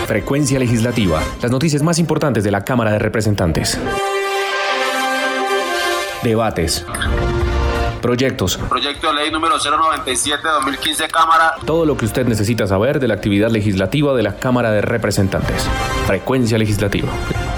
Frecuencia Legislativa. Las noticias más importantes de la Cámara de Representantes. Debates. Proyectos. Proyecto de ley número 097-2015, Cámara. Todo lo que usted necesita saber de la actividad legislativa de la Cámara de Representantes. Frecuencia Legislativa.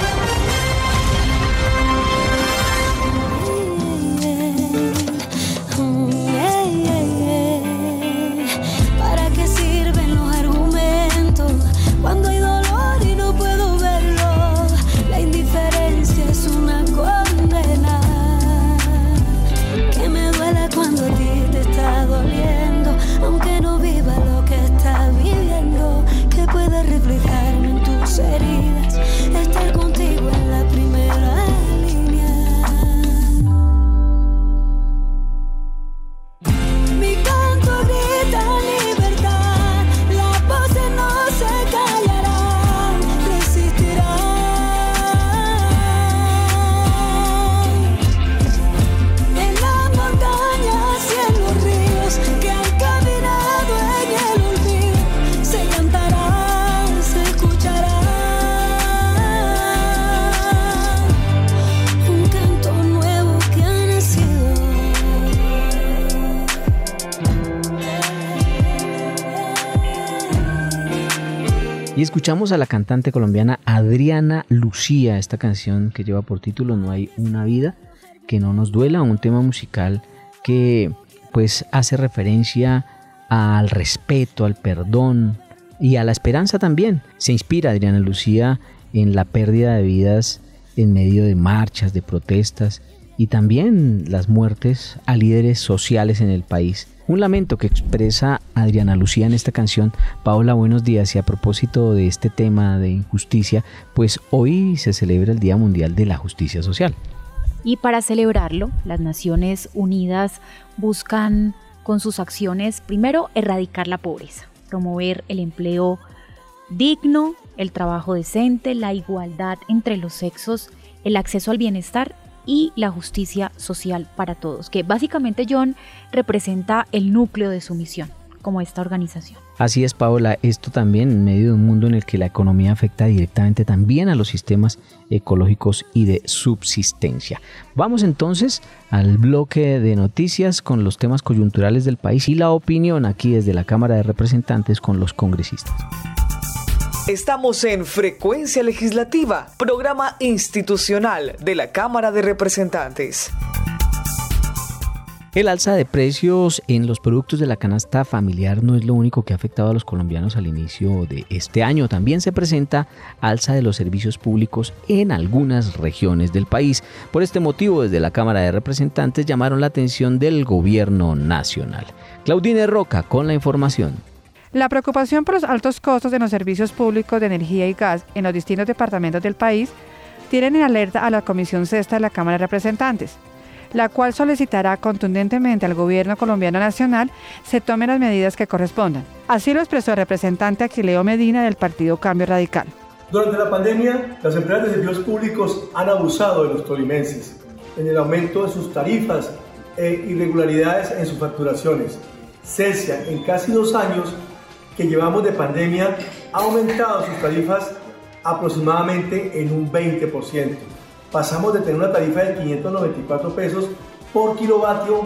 Y escuchamos a la cantante colombiana Adriana Lucía, esta canción que lleva por título No hay una vida que no nos duela, un tema musical que pues hace referencia al respeto, al perdón y a la esperanza también. Se inspira Adriana Lucía en la pérdida de vidas en medio de marchas, de protestas y también las muertes a líderes sociales en el país. Un lamento que expresa Adriana Lucía en esta canción. Paola, buenos días. Y a propósito de este tema de injusticia, pues hoy se celebra el Día Mundial de la Justicia Social. Y para celebrarlo, las Naciones Unidas buscan con sus acciones, primero, erradicar la pobreza, promover el empleo digno, el trabajo decente, la igualdad entre los sexos, el acceso al bienestar y la justicia social para todos, que básicamente, John, representa el núcleo de su misión como esta organización. Así es, Paola, esto también en medio de un mundo en el que la economía afecta directamente también a los sistemas ecológicos y de subsistencia. Vamos entonces al bloque de noticias con los temas coyunturales del país y la opinión aquí desde la Cámara de Representantes con los congresistas. Estamos en Frecuencia Legislativa, programa institucional de la Cámara de Representantes. El alza de precios en los productos de la canasta familiar no es lo único que ha afectado a los colombianos al inicio de este año. También se presenta alza de los servicios públicos en algunas regiones del país. Por este motivo, desde la Cámara de Representantes llamaron la atención del Gobierno Nacional. Claudine Roca con la información. La preocupación por los altos costos de los servicios públicos de energía y gas en los distintos departamentos del país tienen en alerta a la Comisión Sexta de la Cámara de Representantes, la cual solicitará contundentemente al Gobierno colombiano nacional se tomen las medidas que correspondan. Así lo expresó el representante Aquileo Medina del Partido Cambio Radical. Durante la pandemia, las empresas de servicios públicos han abusado de los tolimenses en el aumento de sus tarifas e irregularidades en sus facturaciones. Celsia, en casi 2 años que llevamos de pandemia, ha aumentado sus tarifas aproximadamente en un 20%. Pasamos de tener una tarifa de 594 pesos por kilovatio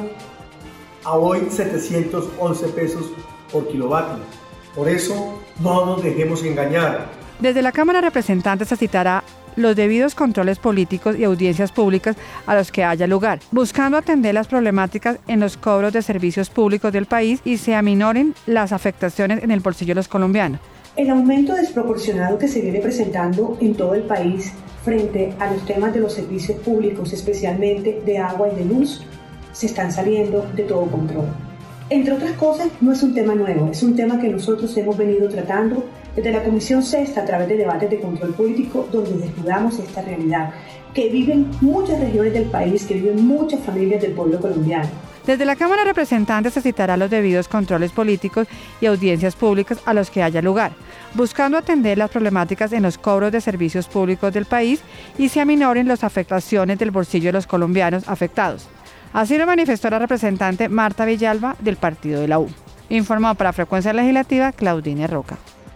a hoy 711 pesos por kilovatio. Por eso, no nos dejemos engañar. Desde la Cámara de Representantes se citará los debidos controles políticos y audiencias públicas a los que haya lugar, buscando atender las problemáticas en los cobros de servicios públicos del país y se aminoren las afectaciones en el bolsillo de los colombianos. El aumento desproporcionado que se viene presentando en todo el país frente a los temas de los servicios públicos, especialmente de agua y de luz, se están saliendo de todo control. Entre otras cosas, no es un tema nuevo, es un tema que nosotros hemos venido tratando desde la Comisión Sexta a través de debates de control político, donde desnudamos esta realidad que viven muchas regiones del país, que viven muchas familias del pueblo colombiano. Desde la Cámara de Representantes se citará los debidos controles políticos y audiencias públicas a los que haya lugar, buscando atender las problemáticas en los cobros de servicios públicos del país y se aminoren las afectaciones del bolsillo de los colombianos afectados. Así lo manifestó la representante Marta Villalba del Partido de la U. Informó para Frecuencia Legislativa Claudine Roca.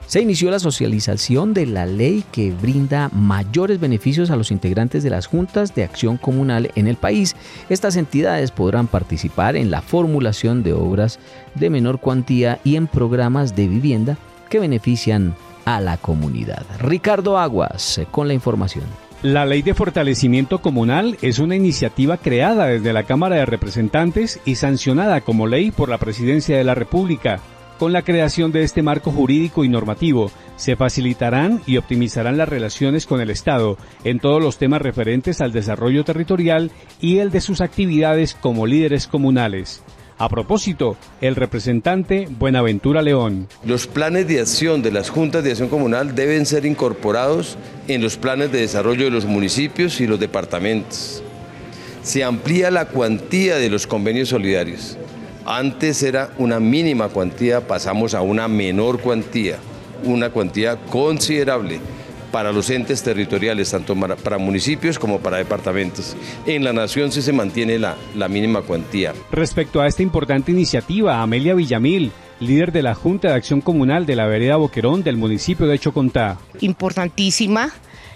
Se inició la socialización de la ley que brinda mayores beneficios a los integrantes de las juntas de acción comunal en el país. Estas entidades podrán participar en la formulación de obras de menor cuantía y en programas de vivienda que benefician a la comunidad. Ricardo Aguas con la información. La Ley de Fortalecimiento Comunal es una iniciativa creada desde la Cámara de Representantes y sancionada como ley por la Presidencia de la República. Con la creación de este marco jurídico y normativo, se facilitarán y optimizarán las relaciones con el Estado en todos los temas referentes al desarrollo territorial y el de sus actividades como líderes comunales. A propósito, el representante Buenaventura León. Los planes de acción de las juntas de acción comunal deben ser incorporados en los planes de desarrollo de los municipios y los departamentos. Se amplía la cuantía de los convenios solidarios. Antes era una mínima cuantía, pasamos a una menor cuantía, una cuantía considerable para los entes territoriales, tanto para municipios como para departamentos. En la nación sí se mantiene la mínima cuantía. Respecto a esta importante iniciativa, Amelia Villamil, líder de la Junta de Acción Comunal de la Vereda Boquerón del municipio de Chocontá. Importantísima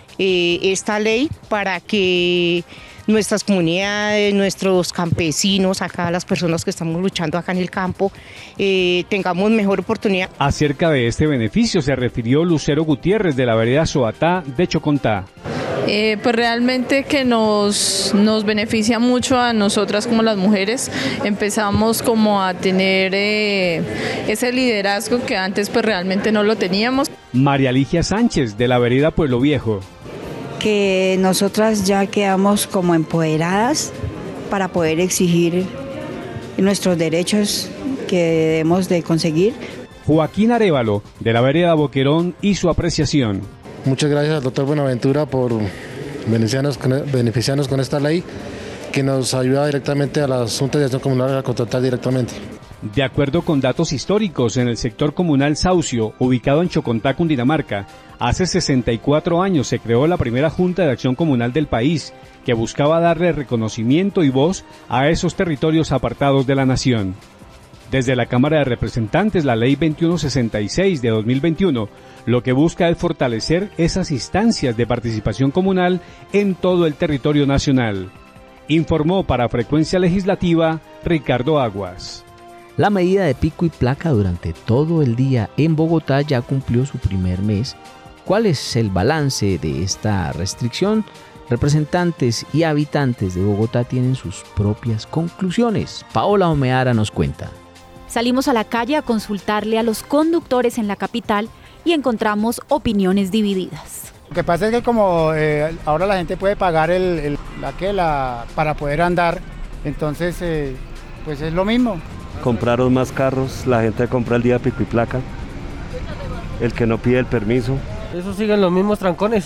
esta ley para que nuestras comunidades, nuestros campesinos, acá las personas que estamos luchando acá en el campo, tengamos mejor oportunidad. Acerca de este beneficio se refirió Lucero Gutiérrez de la Vereda Soatá de Chocontá. Pues realmente que nos beneficia mucho a nosotras como las mujeres. Empezamos como a tener ese liderazgo que antes pues realmente no lo teníamos. María Ligia Sánchez de la Vereda Pueblo Viejo. Que nosotras ya quedamos como empoderadas para poder exigir nuestros derechos que debemos de conseguir. Joaquín Arévalo, de la Vereda Boquerón, y su apreciación. Muchas gracias al doctor Buenaventura por beneficiarnos con esta ley que nos ayuda directamente a las juntas de acción comunal a contratar directamente. De acuerdo con datos históricos, en el sector comunal Saucio, ubicado en Chocontá, Cundinamarca, hace 64 años se creó la primera Junta de Acción Comunal del país, que buscaba darle reconocimiento y voz a esos territorios apartados de la nación. Desde la Cámara de Representantes, la Ley 2166 de 2021, lo que busca es fortalecer esas instancias de participación comunal en todo el territorio nacional. Informó para Frecuencia Legislativa Ricardo Aguas. La medida de pico y placa durante todo el día en Bogotá ya cumplió su primer mes. ¿Cuál es el balance de esta restricción? Representantes y habitantes de Bogotá tienen sus propias conclusiones. Paola Omeara nos cuenta. Salimos a la calle a consultarle a los conductores en la capital y encontramos opiniones divididas. Lo que pasa es que como ahora la gente puede pagar para poder andar, entonces pues es lo mismo. Compraron más carros, la gente compra el día pico y placa, el que no pide el permiso. Eso siguen los mismos trancones,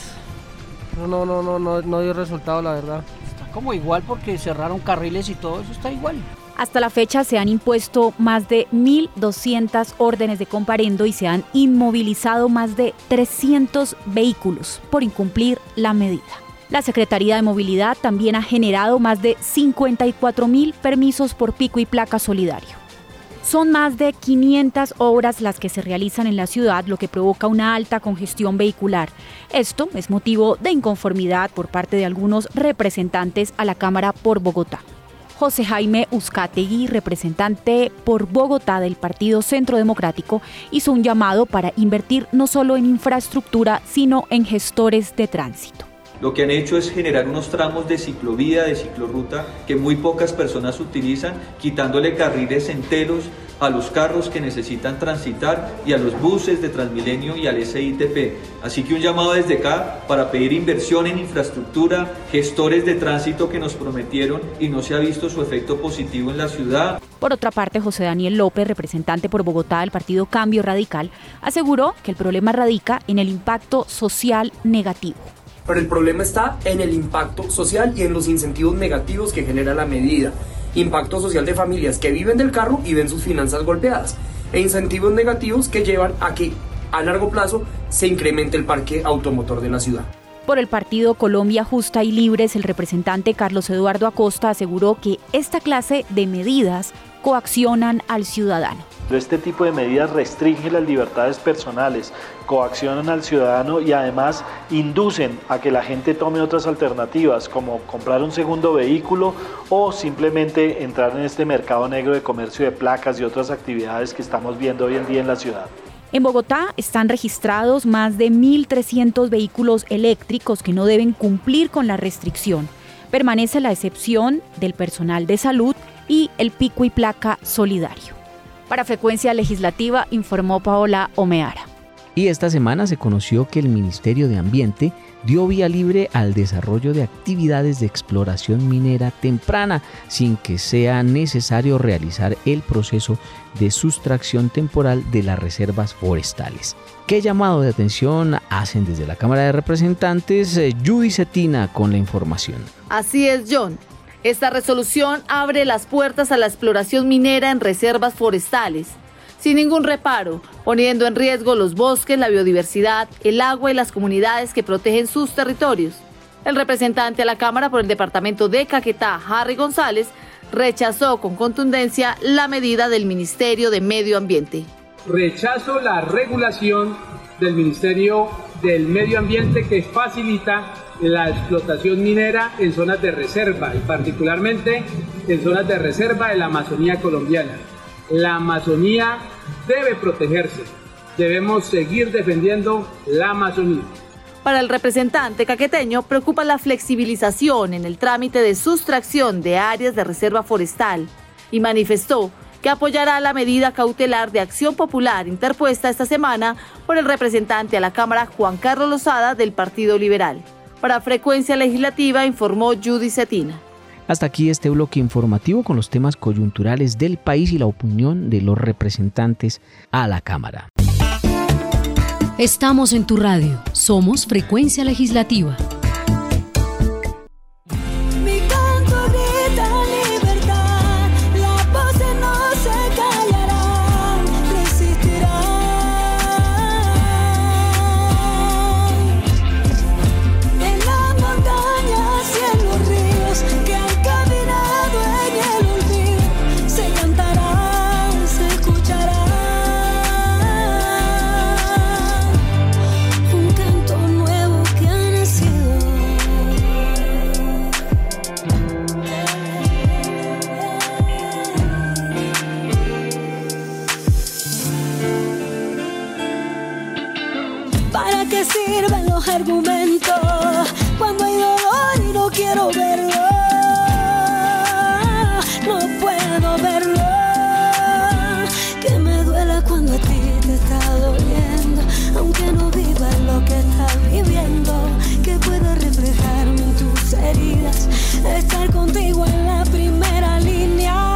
no dio resultado la verdad. Está como igual porque cerraron carriles y todo eso está igual. Hasta la fecha se han impuesto más de 1.200 órdenes de comparendo y se han inmovilizado más de 300 vehículos por incumplir la medida. La Secretaría de Movilidad también ha generado más de 54.000 permisos por pico y placa solidario. Son más de 500 obras las que se realizan en la ciudad, lo que provoca una alta congestión vehicular. Esto es motivo de inconformidad por parte de algunos representantes a la Cámara por Bogotá. José Jaime Uzcategui, representante por Bogotá del Partido Centro Democrático, hizo un llamado para invertir no solo en infraestructura, sino en gestores de tránsito. Lo que han hecho es generar unos tramos de ciclovía, de ciclorruta, que muy pocas personas utilizan, quitándole carriles enteros a los carros que necesitan transitar y a los buses de Transmilenio y al SITP. Así que un llamado desde acá para pedir inversión en infraestructura, gestores de tránsito que nos prometieron y no se ha visto su efecto positivo en la ciudad. Por otra parte, José Daniel López, representante por Bogotá del partido Cambio Radical, aseguró que el problema radica en el impacto social negativo. Pero el problema está en el impacto social y en los incentivos negativos que genera la medida. Impacto social de familias que viven del carro y ven sus finanzas golpeadas. E incentivos negativos que llevan a que a largo plazo se incremente el parque automotor de la ciudad. Por el partido Colombia Justa y Libres, el representante Carlos Eduardo Acosta aseguró que esta clase de medidas coaccionan al ciudadano. Este tipo de medidas restringen las libertades personales, coaccionan al ciudadano y además inducen a que la gente tome otras alternativas como comprar un segundo vehículo o simplemente entrar en este mercado negro de comercio de placas y otras actividades que estamos viendo hoy en día en la ciudad. En Bogotá están registrados más de 1.300 vehículos eléctricos que no deben cumplir con la restricción. Permanece la excepción del personal de salud y el pico y placa solidario. Para Frecuencia Legislativa informó Paola Omeara. Y esta semana se conoció que el Ministerio de Ambiente dio vía libre al desarrollo de actividades de exploración minera temprana, sin que sea necesario realizar el proceso de sustracción temporal de las reservas forestales. ¿Qué llamado de atención hacen desde la Cámara de Representantes? Judy Cetina con la información. Así es, John. Esta resolución abre las puertas a la exploración minera en reservas forestales, sin ningún reparo, poniendo en riesgo los bosques, la biodiversidad, el agua y las comunidades que protegen sus territorios. El representante a la Cámara por el departamento de Caquetá, Harry González, rechazó con contundencia la medida del Ministerio de Medio Ambiente. Rechazo la regulación del Ministerio del Medio Ambiente que facilita la explotación minera en zonas de reserva y particularmente en zonas de reserva de la Amazonía colombiana. La Amazonía debe protegerse. Debemos seguir defendiendo la Amazonía. Para el representante caqueteño preocupa la flexibilización en el trámite de sustracción de áreas de reserva forestal y manifestó que apoyará la medida cautelar de acción popular interpuesta esta semana por el representante a la Cámara Juan Carlos Lozada del Partido Liberal. Para Frecuencia Legislativa informó Judy Cetina. Hasta aquí este bloque informativo con los temas coyunturales del país y la opinión de los representantes a la Cámara. Estamos en tu radio. Somos Frecuencia Legislativa. Sirven los argumentos cuando hay dolor y no quiero verlo, no puedo verlo, que me duela cuando a ti te está doliendo, aunque no viva lo que estás viviendo, que pueda reflejarme en tus heridas, estar contigo en la primera línea.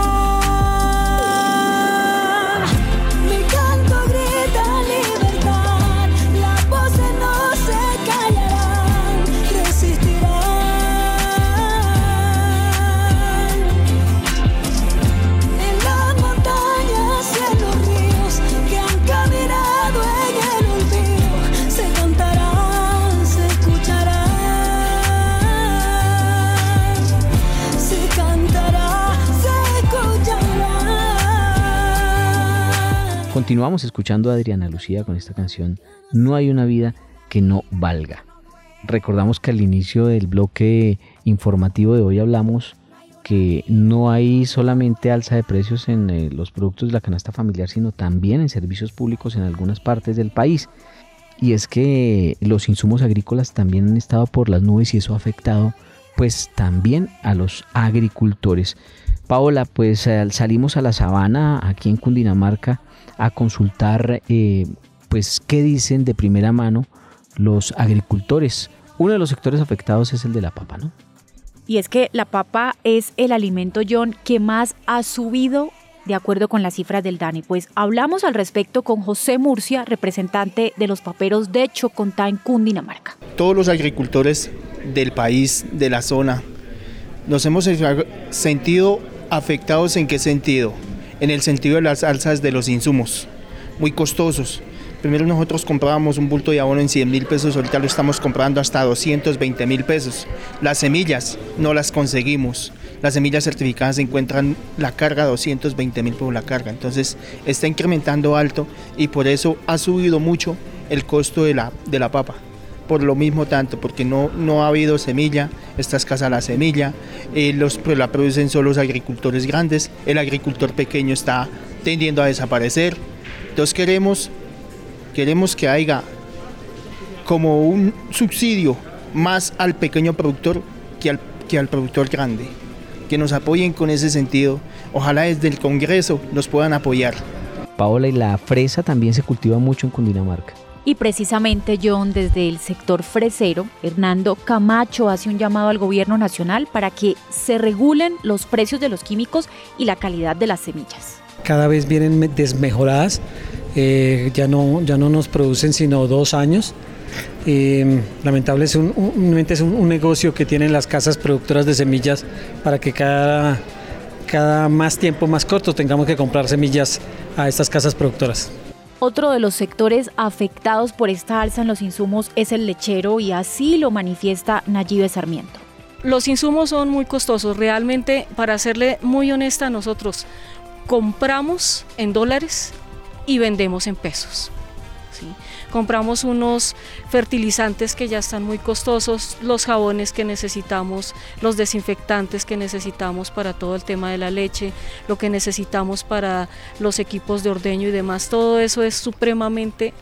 Continuamos escuchando a Adriana Lucía con esta canción No hay una vida que no valga. Recordamos que al inicio del bloque informativo de hoy hablamos que no hay solamente alza de precios en los productos de la canasta familiar, sino también en servicios públicos en algunas partes del país. Y es que los insumos agrícolas también han estado por las nubes y eso ha afectado pues también a los agricultores. Paola, pues salimos a la sabana aquí en Cundinamarca a consultar pues qué dicen de primera mano los agricultores. Uno de los sectores afectados es el de la papa, ¿no? Y es que la papa es el alimento, John, que más ha subido de acuerdo con las cifras del DANE. Pues hablamos al respecto con José Murcia, representante de los paperos de Chocontá en Cundinamarca. Todos los agricultores del país, de la zona, nos hemos sentido afectados. ¿En qué sentido? En el sentido de las alzas de los insumos, muy costosos. Primero nosotros comprábamos un bulto de abono en 100.000 pesos, ahorita lo estamos comprando hasta 220.000 pesos. Las semillas no las conseguimos, Las semillas certificadas se encuentran la carga 220.000 por la carga, entonces está incrementando alto y por eso ha subido mucho el costo de la papa. Por lo mismo tanto, porque no ha habido semilla, está escasa la semilla, la producen solo los agricultores grandes, el agricultor pequeño está tendiendo a desaparecer. Entonces queremos que haya como un subsidio más al pequeño productor que al productor grande, que nos apoyen con ese sentido. Ojalá desde el Congreso nos puedan apoyar. Paola, y la fresa también se cultiva mucho en Cundinamarca. Y precisamente, John, desde el sector fresero, Hernando Camacho hace un llamado al gobierno nacional para que se regulen los precios de los químicos y la calidad de las semillas. Cada vez vienen desmejoradas, ya no nos producen sino 2 años. Lamentablemente es un negocio que tienen las casas productoras de semillas para que cada más tiempo más corto tengamos que comprar semillas a estas casas productoras. Otro de los sectores afectados por esta alza en los insumos es el lechero, y así lo manifiesta Nayibe Sarmiento. Los insumos son muy costosos, realmente, para serle muy honesta, nosotros compramos en dólares y vendemos en pesos. ¿Sí? Compramos unos fertilizantes que ya están muy costosos, los jabones que necesitamos, los desinfectantes que necesitamos para todo el tema de la leche, lo que necesitamos para los equipos de ordeño y demás, todo eso es supremamente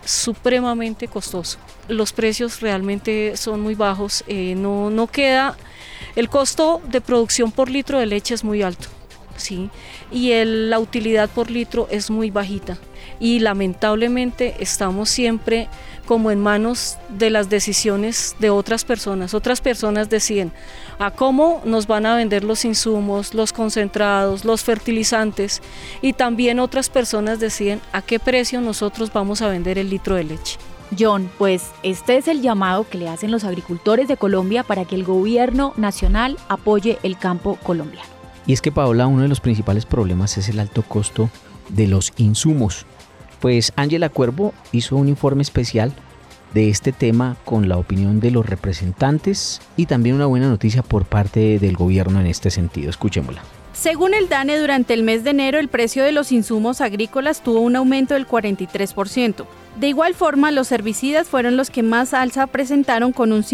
costoso. Los precios realmente son muy bajos, no queda, el costo de producción por litro de leche es muy alto, ¿sí? Y la utilidad por litro es muy bajita. Y lamentablemente estamos siempre como en manos de las decisiones de otras personas. Otras personas deciden a cómo nos van a vender los insumos, los concentrados, los fertilizantes, y también otras personas deciden a qué precio nosotros vamos a vender el litro de leche. John, pues este es el llamado que le hacen los agricultores de Colombia para que el gobierno nacional apoye el campo colombiano. Y es que, Paola, uno de los principales problemas es el alto costo de los insumos. Pues Ángela Cuervo hizo un informe especial de este tema con la opinión de los representantes y también una buena noticia por parte del gobierno en este sentido. Escuchémosla. Según el DANE, durante el mes de enero el precio de los insumos agrícolas tuvo un aumento del 43%. De igual forma, los herbicidas fueron los que más alza presentaron con un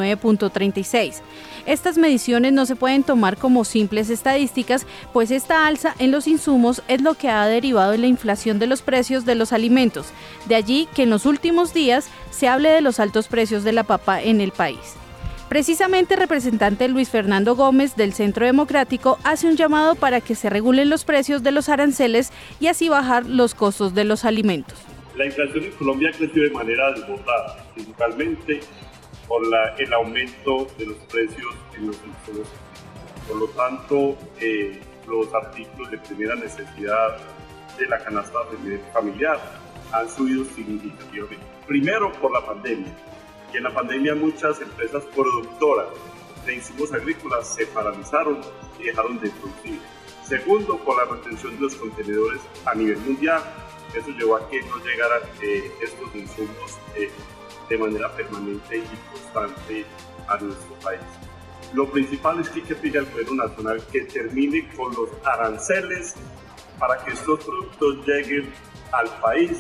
59.36%. Estas mediciones no se pueden tomar como simples estadísticas, pues esta alza en los insumos es lo que ha derivado en la inflación de los precios de los alimentos. De allí que en los últimos días se hable de los altos precios de la papa en el país. Precisamente, el representante Luis Fernando Gómez del Centro Democrático hace un llamado para que se regulen los precios de los aranceles y así bajar los costos de los alimentos. La inflación en Colombia ha crecido de manera desbordada, principalmente por el aumento de los precios en los insumos. Por lo tanto, los artículos de primera necesidad de la canasta familiar han subido significativamente. Primero, por la pandemia. Y en la pandemia muchas empresas productoras de insumos agrícolas se paralizaron y dejaron de producir. Segundo, por la retención de los contenedores a nivel mundial. Eso llevó a que no llegaran estos insumos de manera permanente y constante a nuestro país. Lo principal es que hay que pedir al gobierno nacional que termine con los aranceles para que estos productos lleguen al país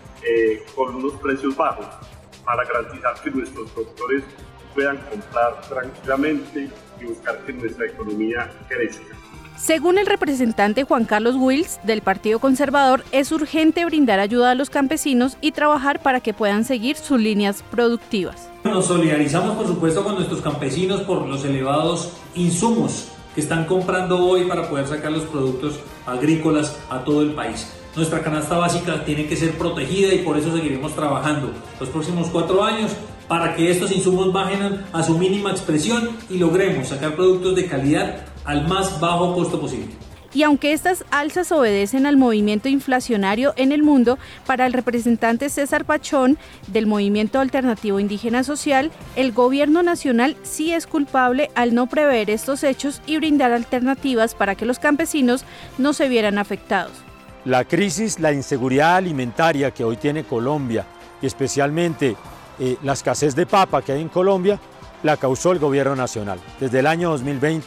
con unos precios bajos, para garantizar que nuestros productores puedan comprar tranquilamente y buscar que nuestra economía crezca. Según el representante Juan Carlos Wills del Partido Conservador, es urgente brindar ayuda a los campesinos y trabajar para que puedan seguir sus líneas productivas. Nos solidarizamos, por supuesto, con nuestros campesinos por los elevados insumos que están comprando hoy para poder sacar los productos agrícolas a todo el país. Nuestra canasta básica tiene que ser protegida y por eso seguiremos trabajando los próximos 4 años para que estos insumos bajen a su mínima expresión y logremos sacar productos de calidad al más bajo costo posible. Y aunque estas alzas obedecen al movimiento inflacionario en el mundo, para el representante César Pachón del Movimiento Alternativo Indígena Social, el gobierno nacional sí es culpable al no prever estos hechos y brindar alternativas para que los campesinos no se vieran afectados. La crisis, la inseguridad alimentaria que hoy tiene Colombia, y especialmente la escasez de papa que hay en Colombia, la causó el gobierno nacional. Desde el año 2020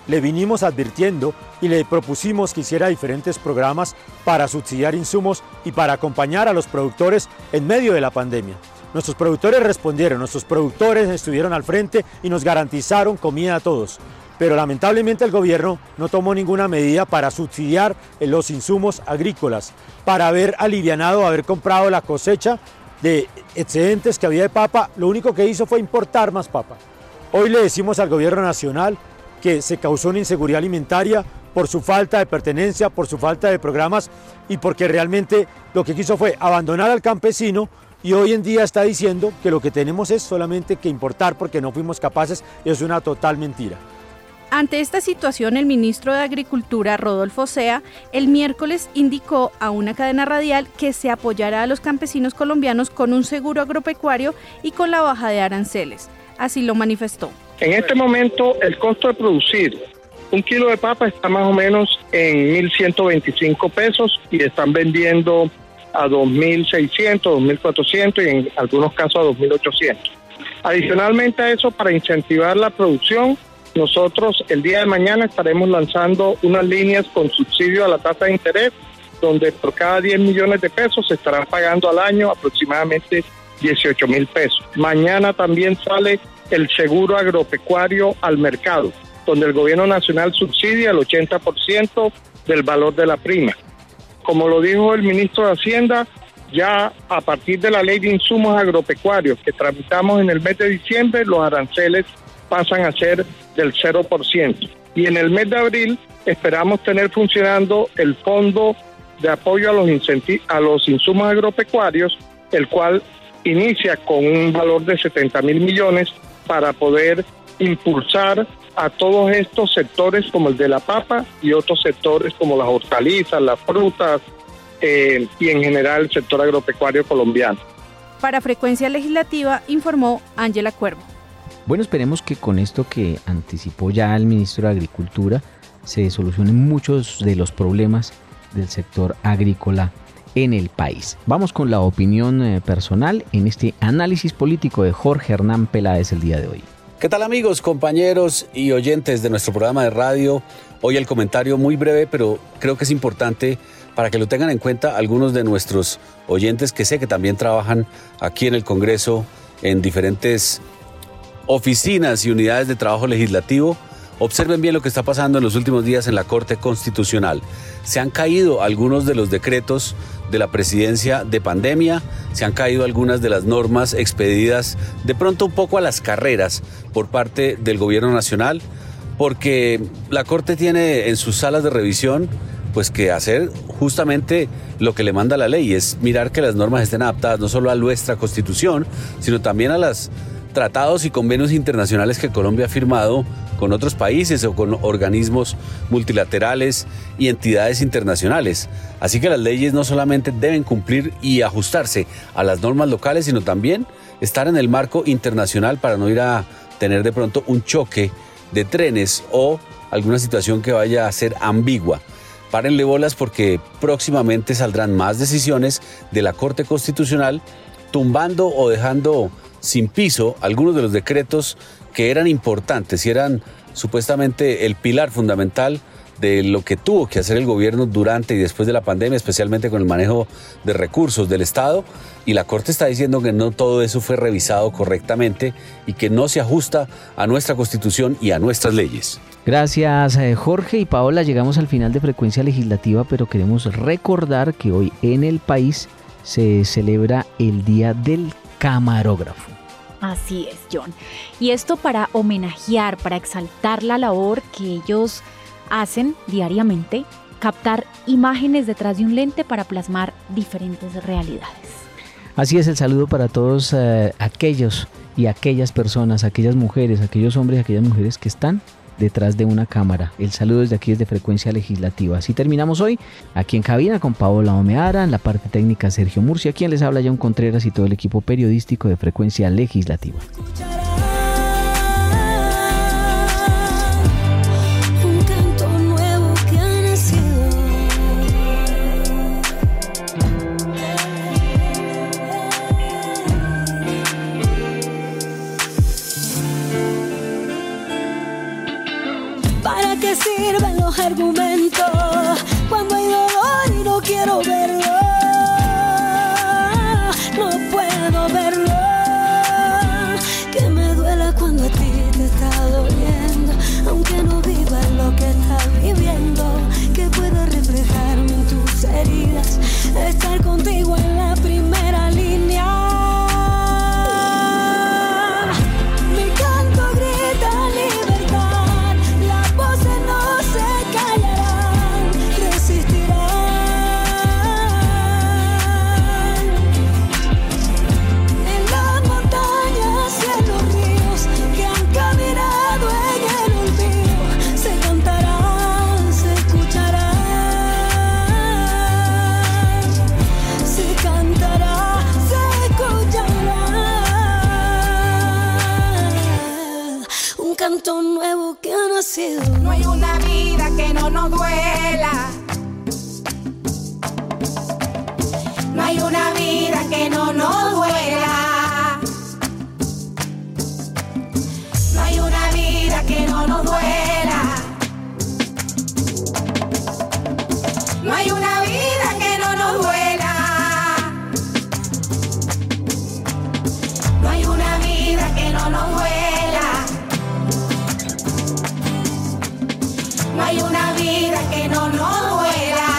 le vinimos advirtiendo y le propusimos que hiciera diferentes programas para subsidiar insumos y para acompañar a los productores en medio de la pandemia. Nuestros productores respondieron, nuestros productores estuvieron al frente y nos garantizaron comida a todos. Pero lamentablemente el gobierno no tomó ninguna medida para subsidiar los insumos agrícolas, para haber alivianado, haber comprado la cosecha de excedentes que había de papa. Lo único que hizo fue importar más papa. Hoy le decimos al gobierno nacional que se causó una inseguridad alimentaria por su falta de pertenencia, por su falta de programas y porque realmente lo que quiso fue abandonar al campesino, y hoy en día está diciendo que lo que tenemos es solamente que importar porque no fuimos capaces, y es una total mentira. Ante esta situación, el ministro de Agricultura, Rodolfo Sea, el miércoles indicó a una cadena radial que se apoyará a los campesinos colombianos con un seguro agropecuario y con la baja de aranceles. Así lo manifestó. En este momento, el costo de producir un kilo de papa está más o menos en 1.125 pesos y están vendiendo a 2.600, 2.400 y en algunos casos a 2.800. Adicionalmente a eso, para incentivar la producción, nosotros el día de mañana estaremos lanzando unas líneas con subsidio a la tasa de interés, donde por cada 10 millones de pesos se estarán pagando al año aproximadamente 18.000 pesos. Mañana también sale el seguro agropecuario al mercado, donde el gobierno nacional subsidia el 80% del valor de la prima. Como lo dijo el ministro de Hacienda, ya a partir de la ley de insumos agropecuarios que tramitamos en el mes de diciembre, los aranceles pasan a ser del 0%. Y en el mes de abril esperamos tener funcionando el Fondo de Apoyo a los Insumos Agropecuarios, el cual inicia con un valor de 70.000 millones para poder impulsar a todos estos sectores como el de la papa y otros sectores como las hortalizas, las frutas y en general el sector agropecuario colombiano. Para Frecuencia Legislativa informó Ángela Cuervo. Bueno, esperemos que con esto que anticipó ya el ministro de Agricultura se solucionen muchos de los problemas del sector agrícola en el país. Vamos con la opinión personal en este análisis político de Jorge Hernán Peláez el día de hoy. ¿Qué tal, amigos, compañeros y oyentes de nuestro programa de radio? Hoy el comentario muy breve, pero creo que es importante para que lo tengan en cuenta algunos de nuestros oyentes que sé que también trabajan aquí en el Congreso en diferentes oficinas y unidades de trabajo legislativo. Observen bien lo que está pasando en los últimos días en la Corte Constitucional. Se han caído algunos de los decretos de la presidencia de pandemia, se han caído algunas de las normas expedidas de pronto un poco a las carreras por parte del gobierno nacional, porque la Corte tiene en sus salas de revisión pues que hacer justamente lo que le manda la ley, es mirar que las normas estén adaptadas no solo a nuestra Constitución, sino también a los tratados y convenios internacionales que Colombia ha firmado con otros países o con organismos multilaterales y entidades internacionales. Así que las leyes no solamente deben cumplir y ajustarse a las normas locales, sino también estar en el marco internacional para no ir a tener de pronto un choque de trenes o alguna situación que vaya a ser ambigua. Párenle bolas porque próximamente saldrán más decisiones de la Corte Constitucional tumbando o dejando sin piso algunos de los decretos que eran importantes y eran supuestamente el pilar fundamental de lo que tuvo que hacer el gobierno durante y después de la pandemia, especialmente con el manejo de recursos del Estado. Y la Corte está diciendo que no todo eso fue revisado correctamente y que no se ajusta a nuestra Constitución y a nuestras leyes. Gracias, Jorge y Paola. Llegamos al final de Frecuencia Legislativa, pero queremos recordar que hoy en el país se celebra el Día del Camarógrafo. Así es, John. Y esto para homenajear, para exaltar la labor que ellos hacen diariamente, captar imágenes detrás de un lente para plasmar diferentes realidades. Así es, el saludo para todos aquellos y aquellas personas, aquellas mujeres, aquellos hombres y aquellas mujeres que están detrás de una cámara. El saludo desde aquí, desde Frecuencia Legislativa. Así terminamos hoy, aquí en cabina con Paola Omeara, en la parte técnica Sergio Murcia, quien les habla John Contreras y todo el equipo periodístico de Frecuencia Legislativa. Para que tus argumentos. Cuando hay dolor y no quiero verlo, no puedo verlo. Que me duela cuando a ti te está doliendo, aunque no viva lo que estás viviendo. Que pueda reflejarme en tus heridas, estar contigo en la primera línea. Canto nuevo que ha nacido. No hay una vida que no nos duela. No hay una vida que no nos duela. No hay una vida que no nos duela. No hay una vida que no nos duela. No hay una vida que no nos duela. No hay una vida que no nos duela.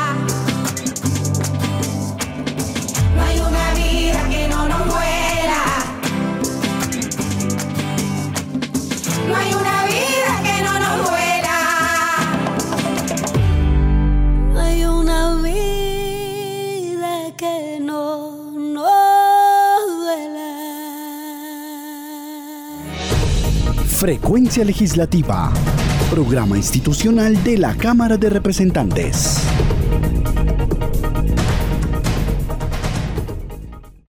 No hay una vida que no nos duela. No hay una vida que no nos duela. No hay una vida que no nos duela. Frecuencia Legislativa, programa institucional de la Cámara de Representantes.